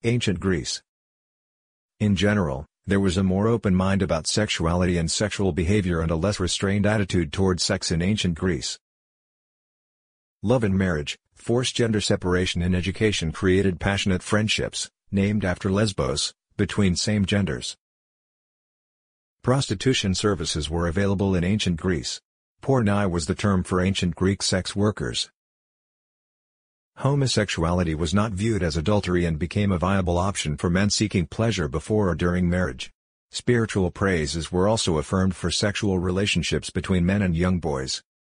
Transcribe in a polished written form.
Ancient Greece. In general, there was a more open mind about sexuality and sexual behavior and a less restrained attitude toward sex in ancient Greece. Love and marriage, forced gender separation in education created passionate friendships, named after Lesbos, between same genders. Prostitution services were available in ancient Greece. Pornai was the term for ancient Greek sex workers. Homosexuality was not viewed as adultery and became a viable option for men seeking pleasure before or during marriage. Spiritual praises were also affirmed for sexual relationships between men and young boys.